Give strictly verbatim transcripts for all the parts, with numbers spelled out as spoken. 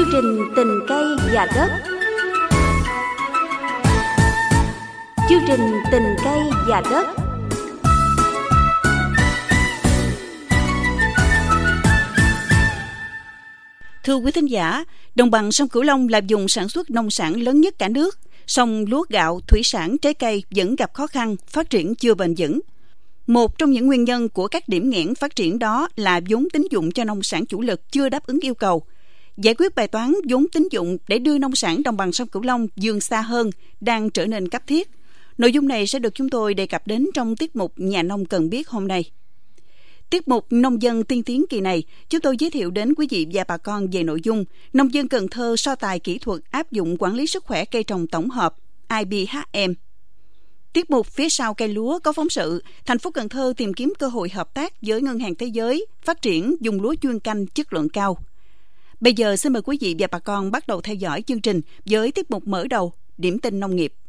trình Tình cây và đất. Chương trình Tình cây và đất. Thưa quý thính giả, đồng bằng sông Cửu Long là vùng sản xuất nông sản lớn nhất cả nước. Song lúa gạo, thủy sản, trái cây vẫn gặp khó khăn, phát triển chưa bền vững. Một trong những nguyên nhân của các điểm nghẽn phát triển đó là vốn tín dụng cho nông sản chủ lực chưa đáp ứng yêu cầu. Giải quyết bài toán vốn tín dụng để đưa nông sản đồng bằng sông Cửu Long vươn xa hơn đang trở nên cấp thiết. Nội dung này sẽ được chúng tôi đề cập đến trong tiết mục Nhà nông cần biết hôm nay. Tiết mục Nông dân tiên tiến kỳ này, chúng tôi giới thiệu đến quý vị và bà con về nội dung nông dân Cần Thơ so tài kỹ thuật áp dụng quản lý sức khỏe cây trồng tổng hợp I B H M. Tiết mục Phía sau cây lúa có phóng sự thành phố Cần Thơ tìm kiếm cơ hội hợp tác với Ngân hàng Thế giới phát triển dùng lúa chuyên canh chất lượng cao. Bây giờ xin mời quý vị và bà con bắt đầu theo dõi chương trình với tiết mục mở đầu Điểm tin nông nghiệp.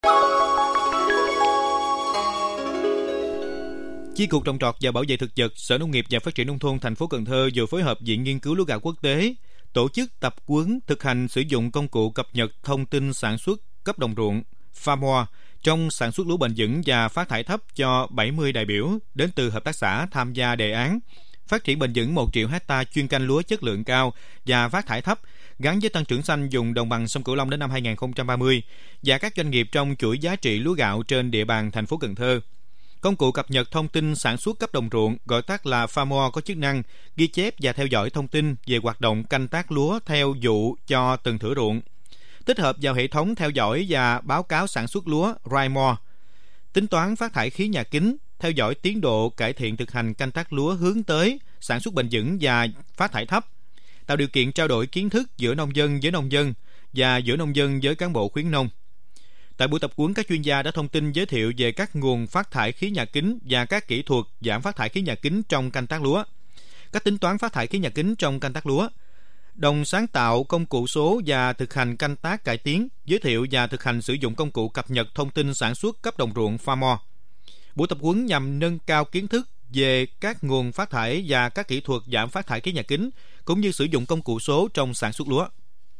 Chi cục Trồng trọt và Bảo vệ thực vật, Sở Nông nghiệp và Phát triển nông thôn thành phố Cần Thơ vừa phối hợp Viện Nghiên cứu lúa gạo quốc tế tổ chức tập huấn thực hành sử dụng công cụ cập nhật thông tin sản xuất cấp đồng ruộng Farmore trong sản xuất lúa bền vững và phát thải thấp cho bảy mươi đại biểu đến từ hợp tác xã tham gia đề án phát triển bền vững một triệu hecta chuyên canh lúa chất lượng cao và phát thải thấp gắn với tăng trưởng xanh vùng đồng bằng sông Cửu Long đến năm hai không ba mươi và các doanh nghiệp trong chuỗi giá trị lúa gạo trên địa bàn thành phố Cần Thơ. Công cụ cập nhật thông tin sản xuất cấp đồng ruộng, gọi tắt là Farmore, có chức năng ghi chép và theo dõi thông tin về hoạt động canh tác lúa theo vụ cho từng thửa ruộng, tích hợp vào hệ thống theo dõi và báo cáo sản xuất lúa Raimore, tính toán phát thải khí nhà kính, theo dõi tiến độ cải thiện thực hành canh tác lúa hướng tới sản xuất bền vững và phát thải thấp, tạo điều kiện trao đổi kiến thức giữa nông dân với nông dân và giữa nông dân với cán bộ khuyến nông. Tại buổi tập huấn, các chuyên gia đã thông tin giới thiệu về các nguồn phát thải khí nhà kính và các kỹ thuật giảm phát thải khí nhà kính trong canh tác lúa, cách tính toán phát thải khí nhà kính trong canh tác lúa, đồng sáng tạo công cụ số và thực hành canh tác cải tiến, giới thiệu và thực hành sử dụng công cụ cập nhật thông tin sản xuất cấp đồng ruộng Farmore. Buổi tập huấn nhằm nâng cao kiến thức về các nguồn phát thải và các kỹ thuật giảm phát thải khí nhà kính, cũng như sử dụng công cụ số trong sản xuất lúa.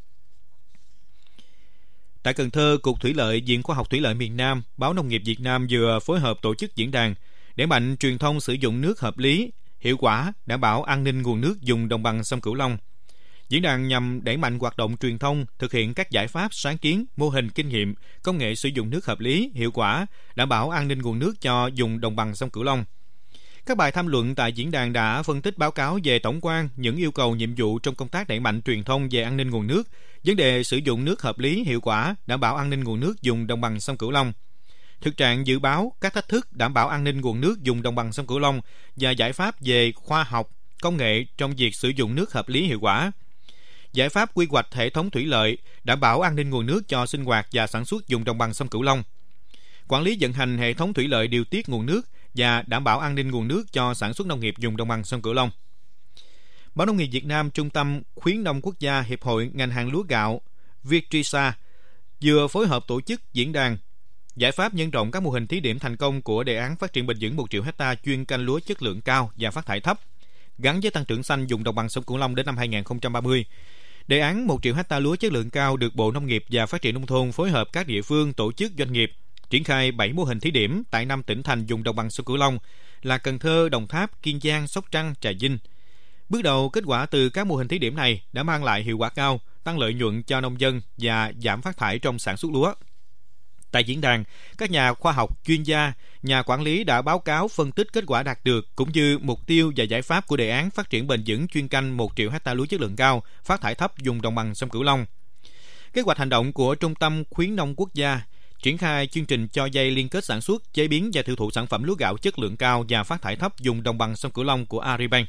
Tại Cần Thơ, Cục Thủy lợi, Viện Khoa học Thủy lợi miền Nam, Báo Nông nghiệp Việt Nam vừa phối hợp tổ chức diễn đàn đẩy mạnh truyền thông sử dụng nước hợp lý, hiệu quả, đảm bảo an ninh nguồn nước vùng đồng bằng sông Cửu Long. Diễn đàn nhằm đẩy mạnh hoạt động truyền thông, thực hiện các giải pháp, sáng kiến, mô hình kinh nghiệm, công nghệ sử dụng nước hợp lý, hiệu quả, đảm bảo an ninh nguồn nước cho vùng đồng bằng sông Cửu Long. Các bài tham luận tại diễn đàn đã phân tích báo cáo về tổng quan những yêu cầu nhiệm vụ trong công tác đẩy mạnh truyền thông về an ninh nguồn nước, vấn đề sử dụng nước hợp lý, hiệu quả, đảm bảo an ninh nguồn nước vùng đồng bằng sông Cửu Long, thực trạng dự báo các thách thức đảm bảo an ninh nguồn nước vùng đồng bằng sông Cửu Long và giải pháp về khoa học, công nghệ trong việc sử dụng nước hợp lý, hiệu quả, giải pháp quy hoạch hệ thống thủy lợi, đảm bảo an ninh nguồn nước cho sinh hoạt và sản xuất vùng đồng bằng sông Cửu Long, quản lý vận hành hệ thống thủy lợi điều tiết nguồn nước và đảm bảo an ninh nguồn nước cho sản xuất nông nghiệp vùng đồng bằng sông Cửu Long. Báo Nông nghiệp Việt Nam, Trung tâm Khuyến nông Quốc gia, Hiệp hội ngành hàng lúa gạo Vitrisa vừa phối hợp tổ chức diễn đàn giải pháp nhân rộng các mô hình thí điểm thành công của đề án phát triển bền vững một triệu hecta chuyên canh lúa chất lượng cao và phát thải thấp gắn với tăng trưởng xanh vùng đồng bằng sông Cửu Long đến năm hai không ba mươi. Đề án một triệu hecta lúa chất lượng cao được Bộ Nông nghiệp và Phát triển nông thôn phối hợp các địa phương, tổ chức, doanh nghiệp triển khai bảy mô hình thí điểm tại năm tỉnh thành vùng đồng bằng sông Cửu Long là Cần Thơ, Đồng Tháp, Kiên Giang, Sóc Trăng, Trà Vinh. Bước đầu, kết quả từ các mô hình thí điểm này đã mang lại hiệu quả cao, tăng lợi nhuận cho nông dân và giảm phát thải trong sản xuất lúa. Tại diễn đàn, các nhà khoa học, chuyên gia, nhà quản lý đã báo cáo phân tích kết quả đạt được cũng như mục tiêu và giải pháp của đề án phát triển bền vững chuyên canh một triệu hecta lúa chất lượng cao, phát thải thấp vùng đồng bằng sông Cửu Long. Kế hoạch hành động của Trung tâm Khuyến nông Quốc gia triển khai chương trình cho vay liên kết sản xuất, chế biến và tiêu thụ sản phẩm lúa gạo chất lượng cao và phát thải thấp vùng đồng bằng sông Cửu Long của Agribank.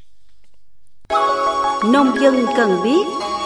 Nông dân cần biết.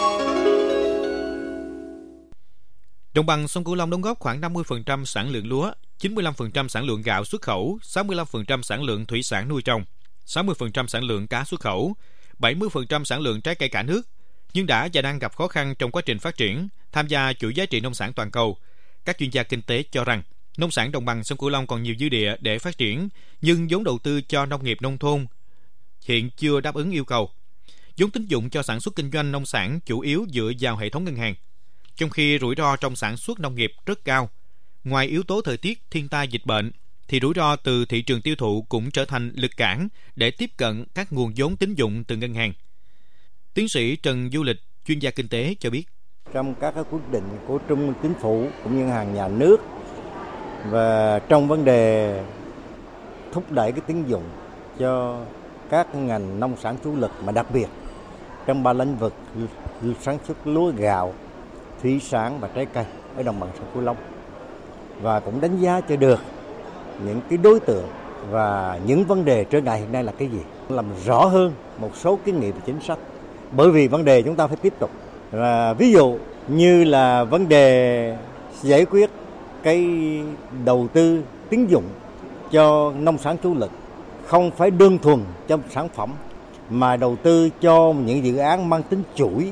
Đồng bằng sông Cửu Long đóng góp khoảng năm mươi phần trăm sản lượng lúa, chín mươi lăm phần trăm sản lượng gạo xuất khẩu, sáu mươi lăm phần trăm sản lượng thủy sản nuôi trồng, sáu mươi phần trăm sản lượng cá xuất khẩu, bảy mươi phần trăm sản lượng trái cây cả nước, nhưng đã và đang gặp khó khăn trong quá trình phát triển, tham gia chuỗi giá trị nông sản toàn cầu. Các chuyên gia kinh tế cho rằng nông sản đồng bằng sông Cửu Long còn nhiều dư địa để phát triển, nhưng vốn đầu tư cho nông nghiệp nông thôn hiện chưa đáp ứng yêu cầu. vốn tín dụng cho sản xuất kinh doanh nông sản chủ yếu dựa vào hệ thống ngân hàng, trong khi rủi ro trong sản xuất nông nghiệp rất cao. Ngoài yếu tố thời tiết, thiên tai, dịch bệnh, thì rủi ro từ thị trường tiêu thụ cũng trở thành lực cản để tiếp cận các nguồn vốn tín dụng từ ngân hàng. Tiến sĩ Trần Du Lịch, chuyên gia kinh tế cho biết. Trong các quyết định của Trung ương Chính phủ cũng như ngân hàng nhà nước và trong vấn đề thúc đẩy cái tín dụng cho các ngành nông sản chủ lực, mà đặc biệt trong ba lĩnh vực sản xuất lúa gạo, thủy sản và trái cây ở đồng bằng sông Cửu Long, và cũng đánh giá cho được những cái đối tượng và những vấn đề trở ngại hiện nay là cái gì, làm rõ hơn một số kiến nghị và chính sách. Bởi vì vấn đề chúng ta phải tiếp tục, và ví dụ như là vấn đề giải quyết cái đầu tư tín dụng cho nông sản chủ lực, không phải đơn thuần cho sản phẩm mà đầu tư cho những dự án mang tính chuỗi.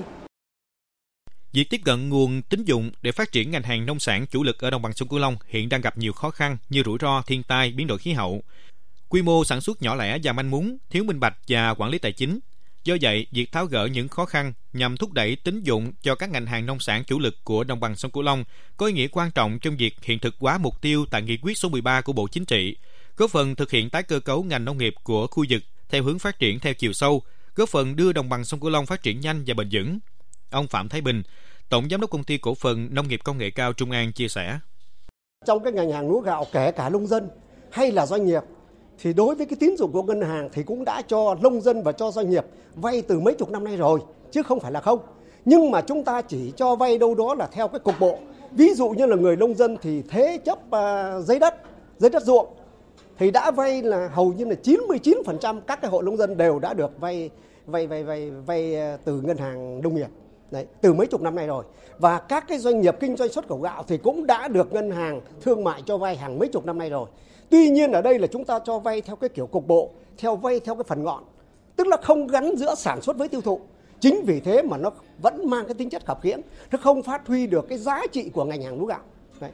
Việc tiếp cận nguồn tín dụng để phát triển ngành hàng nông sản chủ lực ở đồng bằng sông Cửu Long hiện đang gặp nhiều khó khăn như rủi ro, thiên tai, biến đổi khí hậu, quy mô sản xuất nhỏ lẻ và manh mún, thiếu minh bạch và quản lý tài chính. Do vậy, việc tháo gỡ những khó khăn nhằm thúc đẩy tín dụng cho các ngành hàng nông sản chủ lực của đồng bằng sông Cửu Long có ý nghĩa quan trọng trong việc hiện thực hóa mục tiêu tại nghị quyết số mười ba của Bộ Chính trị, góp phần thực hiện tái cơ cấu ngành nông nghiệp của khu vực theo hướng phát triển theo chiều sâu, góp phần đưa đồng bằng sông Cửu Long phát triển nhanh và bền vững. Ông Phạm Thái Bình, Tổng Giám đốc Công ty Cổ phần Nông nghiệp Công nghệ cao Trung An chia sẻ. Trong cái ngành hàng lúa gạo, kể cả nông dân hay là doanh nghiệp, thì đối với cái tín dụng của ngân hàng thì cũng đã cho nông dân và cho doanh nghiệp vay từ mấy chục năm nay rồi, chứ không phải là không. Nhưng mà chúng ta chỉ cho vay đâu đó là theo cái cục bộ. Ví dụ như là người nông dân thì thế chấp uh, giấy đất, giấy đất ruộng thì đã vay là hầu như là chín mươi chín phần trăm các cái hộ nông dân đều đã được vay vay vay vay vay từ ngân hàng nông nghiệp. Đấy, từ mấy chục năm nay rồi. Và các cái doanh nghiệp kinh doanh xuất khẩu gạo thì cũng đã được ngân hàng thương mại cho vay hàng mấy chục năm nay rồi. Tuy nhiên ở đây là chúng ta cho vay theo cái kiểu cục bộ, theo vay theo cái phần ngọn, tức là không gắn giữa sản xuất với tiêu thụ. Chính vì thế mà nó vẫn mang cái tính chất khập khiễng, nó không phát huy được cái giá trị của ngành hàng lúa gạo. Đấy.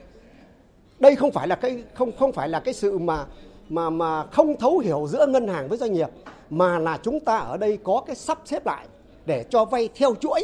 Đây không phải là cái không không phải là cái sự mà mà mà không thấu hiểu giữa ngân hàng với doanh nghiệp, mà là chúng ta ở đây có cái sắp xếp lại để cho vay theo chuỗi.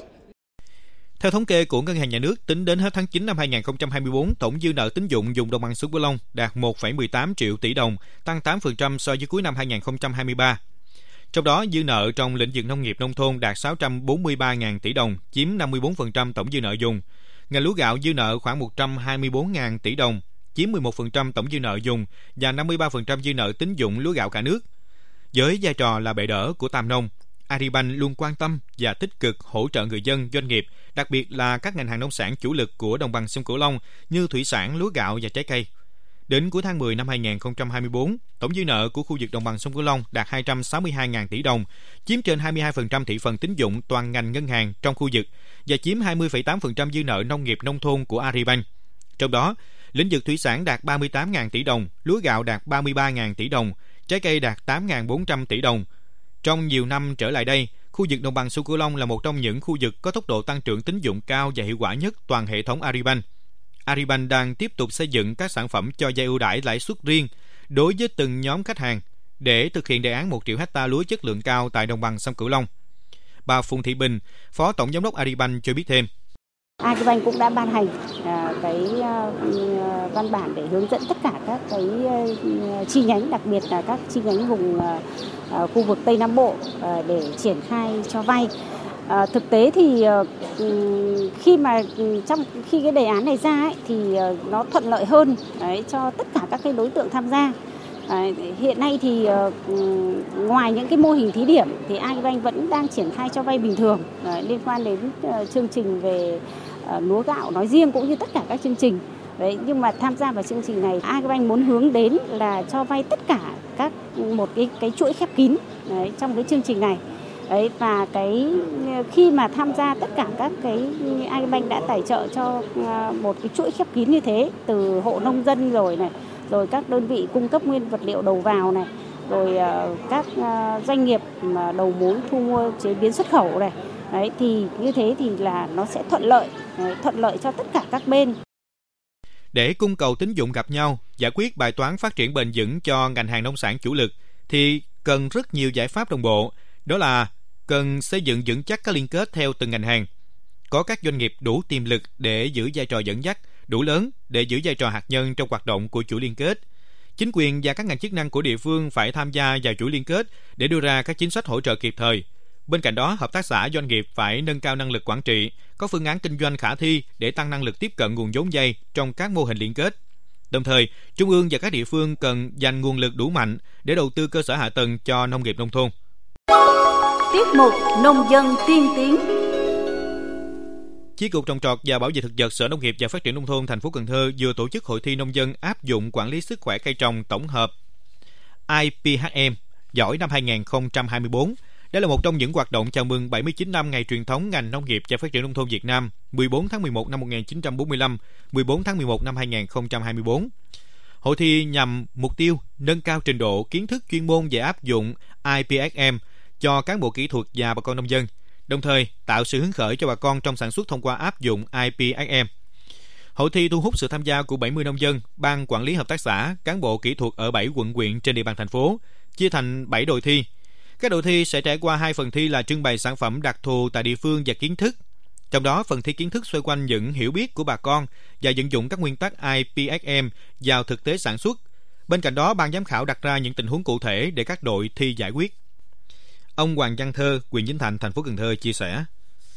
Theo thống kê của Ngân hàng Nhà nước, tính đến hết tháng chín năm hai nghìn không trăm hai mươi tư, tổng dư nợ tín dụng vùng đồng bằng sông Cửu Long đạt một phẩy mười tám triệu tỷ đồng, tăng tám phần trăm so với cuối năm hai nghìn không trăm hai mươi ba. Trong đó, dư nợ trong lĩnh vực nông nghiệp nông thôn đạt sáu trăm bốn mươi ba nghìn tỷ đồng, chiếm năm mươi tư phần trăm tổng dư nợ vùng. Ngành lúa gạo dư nợ khoảng một trăm hai mươi tư nghìn tỷ đồng, chiếm mười một phần trăm tổng dư nợ vùng và năm mươi ba phần trăm dư nợ tín dụng lúa gạo cả nước. Với vai trò là bệ đỡ của Tam Nông, Agribank luôn quan tâm và tích cực hỗ trợ người dân, doanh nghiệp, đặc biệt là các ngành hàng nông sản chủ lực của đồng bằng sông Cửu Long như thủy sản, lúa gạo và trái cây. Đến cuối tháng mười năm hai nghìn không trăm hai mươi tư, tổng dư nợ của khu vực đồng bằng sông Cửu Long đạt hai trăm sáu mươi hai nghìn tỷ đồng, chiếm trên hai mươi hai phần trăm thị phần tín dụng toàn ngành ngân hàng trong khu vực và chiếm hai mươi phẩy tám phần trăm dư nợ nông nghiệp nông thôn của Agribank. Trong đó, lĩnh vực thủy sản đạt ba mươi tám nghìn tỷ đồng, lúa gạo đạt ba mươi ba nghìn tỷ đồng, trái cây đạt tám nghìn bốn trăm tỷ đồng. Trong nhiều năm trở lại đây, khu vực đồng bằng sông Cửu Long là một trong những khu vực có tốc độ tăng trưởng tín dụng cao và hiệu quả nhất toàn hệ thống Agribank. Agribank đang tiếp tục xây dựng các sản phẩm cho vay ưu đãi lãi suất riêng đối với từng nhóm khách hàng để thực hiện đề án một triệu hectare lúa chất lượng cao tại đồng bằng sông Cửu Long. Bà Phùng Thị Bình, Phó Tổng Giám đốc Agribank cho biết thêm. Agribank cũng đã ban hành cái văn bản để hướng dẫn tất cả các cái chi nhánh, đặc biệt là các chi nhánh vùng khu vực Tây Nam Bộ để triển khai cho vay. À, thực tế thì khi mà trong khi cái đề án này ra ấy, thì nó thuận lợi hơn đấy, cho tất cả các cái đối tượng tham gia. À, hiện nay thì uh, ngoài những cái mô hình thí điểm thì Agribank vẫn đang triển khai cho vay bình thường uh, liên quan đến uh, chương trình về uh, lúa gạo nói riêng cũng như tất cả các chương trình. Đấy, nhưng mà tham gia vào chương trình này, Agribank muốn hướng đến là cho vay tất cả các một cái cái chuỗi khép kín đấy, trong cái chương trình này. Đấy, và cái khi mà tham gia tất cả các cái Agribank đã tài trợ cho uh, một cái chuỗi khép kín như thế, từ hộ nông dân rồi này, rồi các đơn vị cung cấp nguyên vật liệu đầu vào này, rồi uh, các uh, doanh nghiệp mà đầu mối thu mua chế biến xuất khẩu này. Đấy, thì như thế thì là nó sẽ thuận lợi, đấy, thuận lợi cho tất cả các bên. Để cung cầu tín dụng gặp nhau, giải quyết bài toán phát triển bền vững cho ngành hàng nông sản chủ lực thì cần rất nhiều giải pháp đồng bộ. Đó là cần xây dựng vững chắc các liên kết theo từng ngành hàng. Có các doanh nghiệp đủ tiềm lực để giữ vai trò dẫn dắt, đủ lớn để giữ vai trò hạt nhân trong hoạt động của chuỗi liên kết. Chính quyền và các ngành chức năng của địa phương phải tham gia vào chuỗi liên kết để đưa ra các chính sách hỗ trợ kịp thời. Bên cạnh đó, hợp tác xã doanh nghiệp phải nâng cao năng lực quản trị, có phương án kinh doanh khả thi để tăng năng lực tiếp cận nguồn vốn vay trong các mô hình liên kết. Đồng thời, Trung ương và các địa phương cần dành nguồn lực đủ mạnh để đầu tư cơ sở hạ tầng cho nông nghiệp nông thôn. Tiết mục Nông dân tiên tiến. Chi cục Trồng trọt và Bảo vệ thực vật, Sở Nông nghiệp và Phát triển nông thôn thành phố Cần Thơ vừa tổ chức hội thi nông dân áp dụng quản lý sức khỏe cây trồng tổng hợp I P H M giỏi năm hai không hai tư. Đây là một trong những hoạt động chào mừng bảy mươi chín năm ngày truyền thống ngành nông nghiệp và phát triển nông thôn Việt Nam, mười bốn tháng mười một năm một nghìn chín trăm bốn mươi lăm, mười bốn tháng mười một năm hai nghìn không trăm hai mươi tư. Hội thi nhằm mục tiêu nâng cao trình độ kiến thức chuyên môn về áp dụng I P H M cho cán bộ kỹ thuật và bà con nông dân, đồng thời tạo sự hứng khởi cho bà con trong sản xuất thông qua áp dụng I P H M. Hội thi thu hút sự tham gia của bảy mươi nông dân, ban quản lý hợp tác xã, cán bộ kỹ thuật ở bảy quận huyện trên địa bàn thành phố, chia thành bảy đội thi. Các đội thi sẽ trải qua hai phần thi là trưng bày sản phẩm đặc thù tại địa phương và kiến thức. Trong đó, phần thi kiến thức xoay quanh những hiểu biết của bà con và vận dụng các nguyên tắc I P H M vào thực tế sản xuất. Bên cạnh đó, ban giám khảo đặt ra những tình huống cụ thể để các đội thi giải quyết. Ông Hoàng Văn Thơ, huyện Vĩnh Thạnh, thành phố Cần Thơ chia sẻ.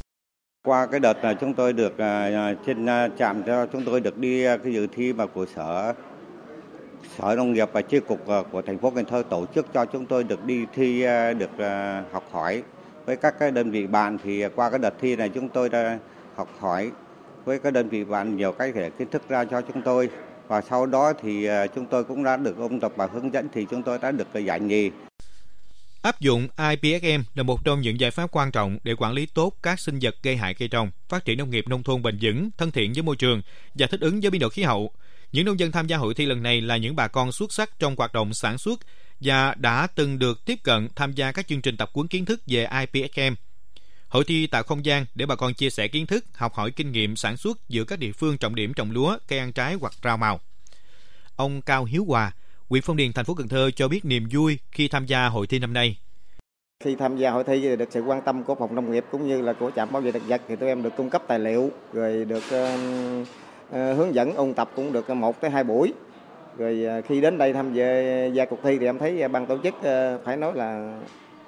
Qua cái đợt này chúng tôi được trên trạm cho chúng tôi được đi cái dự thi mà của sở Sở Nông nghiệp và chi cục của thành phố Cần Thơ tổ chức cho chúng tôi được đi thi, được học hỏi với các cái đơn vị bạn. Thì qua cái đợt thi này chúng tôi đã học hỏi với các đơn vị bạn nhiều cái thể kiến thức ra cho chúng tôi, và sau đó thì chúng tôi cũng đã được ôn tập và hướng dẫn thì chúng tôi đã được giải nhì. Áp dụng I P H M là một trong những giải pháp quan trọng để quản lý tốt các sinh vật gây hại cây trồng, phát triển nông nghiệp nông thôn bền vững, thân thiện với môi trường và thích ứng với biến đổi khí hậu. Những nông dân tham gia hội thi lần này là những bà con xuất sắc trong hoạt động sản xuất và đã từng được tiếp cận tham gia các chương trình tập huấn kiến thức về I P H M. Hội thi tạo không gian để bà con chia sẻ kiến thức, học hỏi kinh nghiệm sản xuất giữa các địa phương trọng điểm trồng lúa, cây ăn trái hoặc rau màu. Ông Cao Hiếu Hòa, huyện Phong Điền, thành phố Cần Thơ cho biết niềm vui khi tham gia hội thi năm nay. Khi tham gia hội thi được sự quan tâm của phòng nông nghiệp cũng như là của trạm bảo vệ thực vật thì tụi em được cung cấp tài liệu, rồi được uh, uh, hướng dẫn ôn tập cũng được một tới hai buổi. Rồi uh, khi đến đây tham gia cuộc thi thì em thấy ban tổ chức uh, phải nói là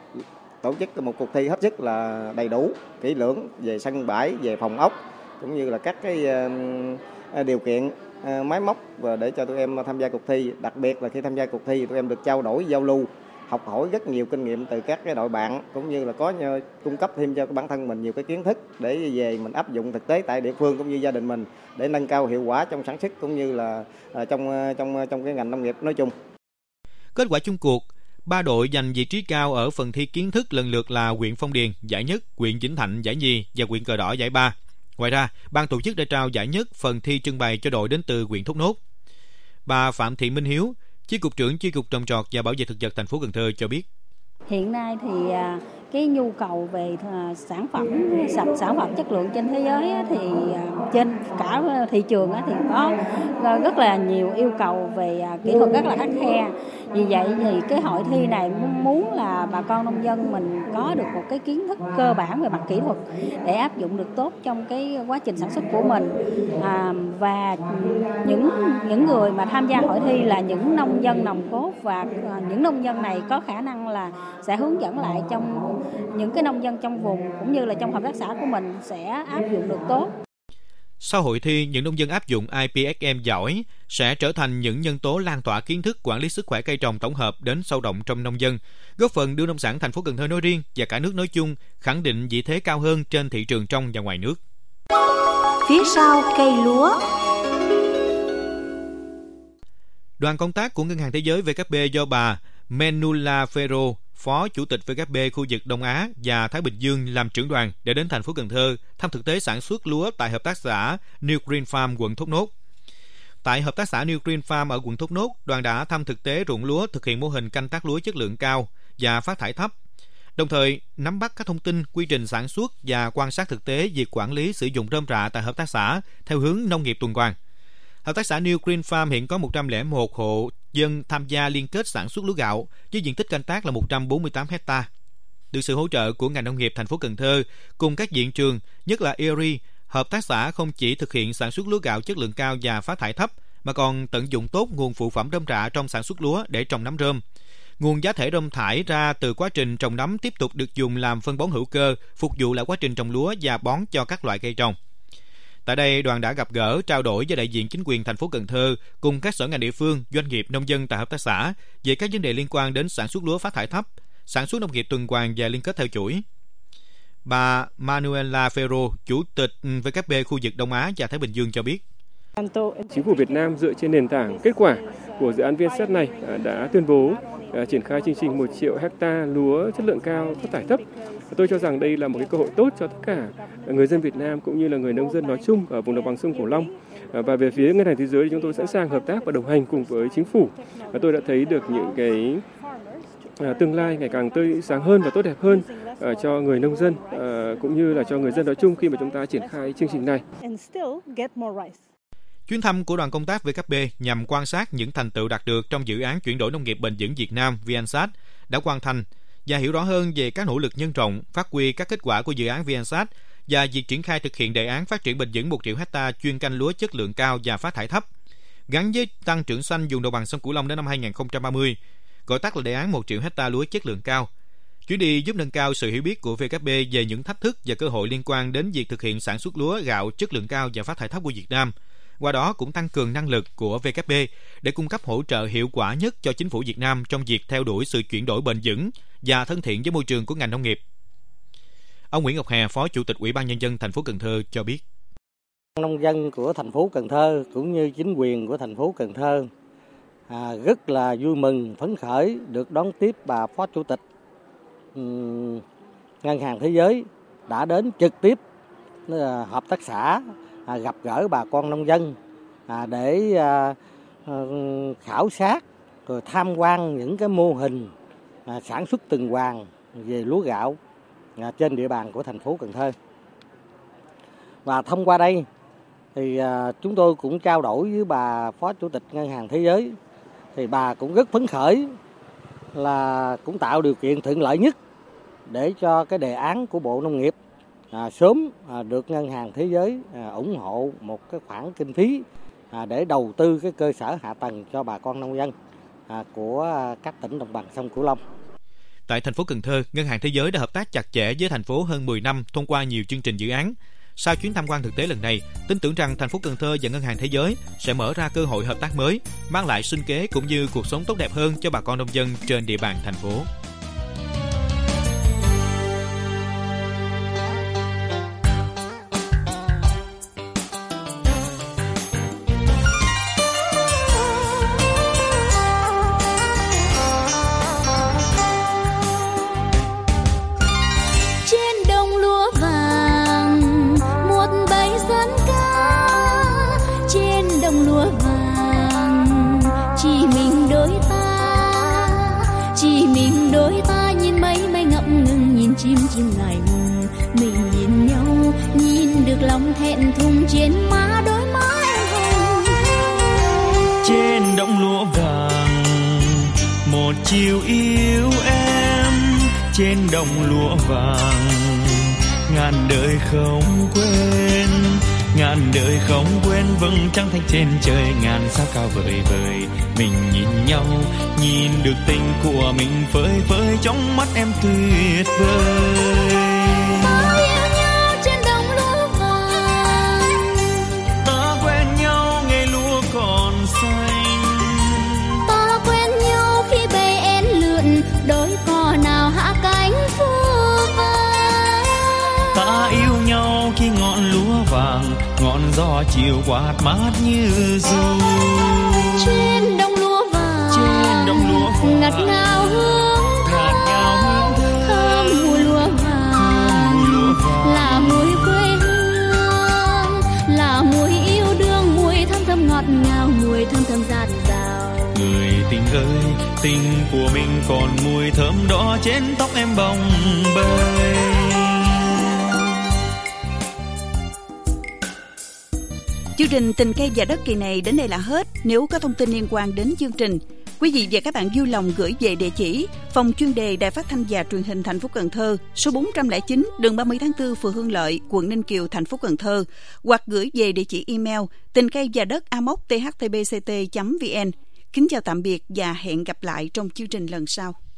tổ chức một cuộc thi hết sức là đầy đủ, kỹ lưỡng về sân bãi, về phòng ốc cũng như là các cái uh, điều kiện uh, máy móc và để cho tụi em tham gia cuộc thi. Đặc biệt là khi tham gia cuộc thi tụi em được trao đổi, giao lưu, học hỏi rất nhiều kinh nghiệm từ các cái đội bạn, cũng như là có cung cấp thêm cho bản thân mình nhiều cái kiến thức để về mình áp dụng thực tế tại địa phương cũng như gia đình mình để nâng cao hiệu quả trong sản xuất cũng như là trong trong trong cái ngành nông nghiệp nói chung. Kết quả chung cuộc, ba đội giành vị trí cao ở phần thi kiến thức lần lượt là huyện Phong Điền giải nhất, huyện Vĩnh Thạnh giải nhì và huyện Cờ Đỏ giải ba. Ngoài ra, ban tổ chức đã trao giải nhất phần thi trưng bày cho đội đến từ huyện Thốt Nốt. Bà Phạm Thị Minh Hiếu, Chi cục trưởng Chi cục Trồng trọt và Bảo vệ thực vật thành phố Cần Thơ cho biết. Hiện nay thì cái nhu cầu về sản phẩm sạch, sản phẩm chất lượng trên thế giới thì trên cả thị trường thì có rất là nhiều yêu cầu về kỹ thuật rất là khắt khe. Vì vậy thì cái hội thi này muốn là bà con nông dân mình có được một cái kiến thức cơ bản về mặt kỹ thuật để áp dụng được tốt trong cái quá trình sản xuất của mình. À, và những những người mà tham gia hội thi là những nông dân nòng cốt, và những nông dân này có khả năng là sẽ hướng dẫn lại trong những cái nông dân trong vùng cũng như là trong hợp tác xã của mình sẽ áp dụng được tốt. Sau hội thi, những nông dân áp dụng I P H M giỏi sẽ trở thành những nhân tố lan tỏa kiến thức quản lý sức khỏe cây trồng tổng hợp đến sâu rộng trong nông dân, góp phần đưa nông sản thành phố Cần Thơ nói riêng và cả nước nói chung khẳng định vị thế cao hơn trên thị trường trong và ngoài nước. Phía sau cây lúa. Đoàn công tác của Ngân hàng Thế giới W F P do bà Menula Ferro, Phó Chủ tịch W F P khu vực Đông Á và Thái Bình Dương làm trưởng đoàn để đến thành phố Cần Thơ thăm thực tế sản xuất lúa tại hợp tác xã New Green Farm quận Thốt Nốt. Tại hợp tác xã New Green Farm ở quận Thốt Nốt, đoàn đã thăm thực tế ruộng lúa thực hiện mô hình canh tác lúa chất lượng cao và phát thải thấp, đồng thời nắm bắt các thông tin quy trình sản xuất và quan sát thực tế việc quản lý sử dụng rơm rạ tại hợp tác xã theo hướng nông nghiệp tuần hoàn. Hợp tác xã New Green Farm hiện có một trăm lẻ một hộ dân tham gia liên kết sản xuất lúa gạo với diện tích canh tác là một trăm bốn mươi tám héc ta. được sự hỗ trợ của ngành nông nghiệp thành phố Cần Thơ cùng các viện trường, nhất là e rờ i, hợp tác xã không chỉ thực hiện sản xuất lúa gạo chất lượng cao và phát thải thấp, mà còn tận dụng tốt nguồn phụ phẩm rơm rạ trong sản xuất lúa để trồng nấm rơm. Nguồn giá thể rơm thải ra từ quá trình trồng nấm tiếp tục được dùng làm phân bón hữu cơ, phục vụ lại quá trình trồng lúa và bón cho các loại cây trồng. Tại đây, đoàn đã gặp gỡ, trao đổi với đại diện chính quyền thành phố Cần Thơ cùng các sở ngành địa phương, doanh nghiệp, nông dân tại hợp tác xã về các vấn đề liên quan đến sản xuất lúa phát thải thấp, sản xuất nông nghiệp tuần hoàn và liên kết theo chuỗi. Bà Manuela Ferro, Chủ tịch vê kép bê khu vực Đông Á và Thái Bình Dương cho biết. Chính phủ Việt Nam dựa trên nền tảng kết quả của dự án vê en sát này đã tuyên bố triển khai chương trình một triệu hecta lúa chất lượng cao phát thải thấp. Tôi cho rằng đây là một cái cơ hội tốt cho tất cả người dân Việt Nam cũng như là người nông dân nói chung ở vùng đồng bằng sông Cửu Long. Và về phía Ngân hàng Thế giới thì chúng tôi sẵn sàng hợp tác và đồng hành cùng với chính phủ. Và tôi đã thấy được những cái tương lai ngày càng tươi sáng hơn và tốt đẹp hơn cho người nông dân cũng như là cho người dân nói chung khi mà chúng ta triển khai chương trình này. Chuyến thăm của đoàn công tác vê kép bê nhằm quan sát những thành tựu đạt được trong dự án chuyển đổi nông nghiệp bền vững Việt Nam vê en sát đã hoàn thành và hiểu rõ hơn về các nỗ lực nhân rộng, phát huy các kết quả của dự án vê en sát và việc triển khai thực hiện đề án phát triển bền vững một triệu hecta chuyên canh lúa chất lượng cao và phát thải thấp, gắn với tăng trưởng xanh vùng đồng bằng sông Cửu Long đến năm hai không ba không, gọi tắt là đề án một triệu hecta lúa chất lượng cao. Chuyến đi giúp nâng cao sự hiểu biết của vê kép bê về những thách thức và cơ hội liên quan đến việc thực hiện sản xuất lúa gạo chất lượng cao và phát thải thấp của Việt Nam. Qua đó cũng tăng cường năng lực của vê kép bê để cung cấp hỗ trợ hiệu quả nhất cho chính phủ Việt Nam trong việc theo đuổi sự chuyển đổi bền vững và thân thiện với môi trường của ngành nông nghiệp. Ông Nguyễn Ngọc Hè, Phó Chủ tịch Ủy ban Nhân dân thành phố Cần Thơ cho biết. Nông dân của thành phố Cần Thơ cũng như chính quyền của thành phố Cần Thơ à, rất là vui mừng, phấn khởi được đón tiếp bà Phó Chủ tịch um, Ngân hàng Thế giới đã đến trực tiếp uh, hợp tác xã À, gặp gỡ bà con nông dân à, để à, à, khảo sát rồi tham quan những cái mô hình à, sản xuất tuần hoàn về lúa gạo à, trên địa bàn của thành phố Cần Thơ. Và thông qua đây thì à, chúng tôi cũng trao đổi với bà Phó Chủ tịch Ngân hàng Thế giới, thì bà cũng rất phấn khởi là cũng tạo điều kiện thuận lợi nhất để cho cái đề án của Bộ Nông nghiệp À, sớm à, được Ngân hàng Thế giới à, ủng hộ một cái khoản kinh phí à, để đầu tư cái cơ sở hạ tầng cho bà con nông dân à, của à, các tỉnh đồng bằng sông Cửu Long. Tại thành phố Cần Thơ, Ngân hàng Thế giới đã hợp tác chặt chẽ với thành phố hơn mười năm thông qua nhiều chương trình dự án. Sau chuyến tham quan thực tế lần này, tin tưởng rằng thành phố Cần Thơ và Ngân hàng Thế giới sẽ mở ra cơ hội hợp tác mới, mang lại sinh kế cũng như cuộc sống tốt đẹp hơn cho bà con nông dân trên địa bàn thành phố. Chim chim lành mình nhìn nhau, nhìn được lòng thẹn thùng trên má đôi má hồng. Trên đồng lúa vàng một chiều yêu em, trên đồng lúa vàng ngàn đời không quên, ngàn đời không quên vầng trăng thanh trên trời, ngàn sao cao vời vời mình nhìn nhau, nhìn được tình của mình phơi phới trong mắt em tuyệt vời. Ta yêu nhau trên đồng lúa vàng, ta quen nhau ngày lúa còn xanh, ta quen nhau khi bầy én lượn đôi cò nào hạ cánh phù vàng. Ta yêu nhau khi ngọn lúa vàng, ngọn gió chiều quạt mát như ru. Trên đồng lúa vàng, trên đồng lúa vàng ngặt ngào hương ngạt ngào hương thơm, thơm mùi lúa vàng, mùi lúa vàng là mùi quê hương, là mùi yêu đương, mùi thơm thơm ngọt ngào, mùi thơm thơm dạt dào. Người tình ơi, tình của mình còn mùi thơm đỏ trên tóc em bồng bềnh. Chương trình Tình cây và đất kỳ này đến đây là hết. Nếu có thông tin liên quan đến chương trình, Quý vị và các bạn vui lòng gửi về địa chỉ phòng chuyên đề Đài Phát thanh và Truyền hình thành phố Cần Thơ, số bốn trăm lẻ chín đường ba mươi tháng tư, phường Hương Lợi, quận Ninh Kiều, thành phố Cần Thơ, hoặc gửi về địa chỉ email tình cây và đất a m o c t h t b c t chấm v n. Kính chào tạm biệt và hẹn gặp lại trong chương trình lần sau.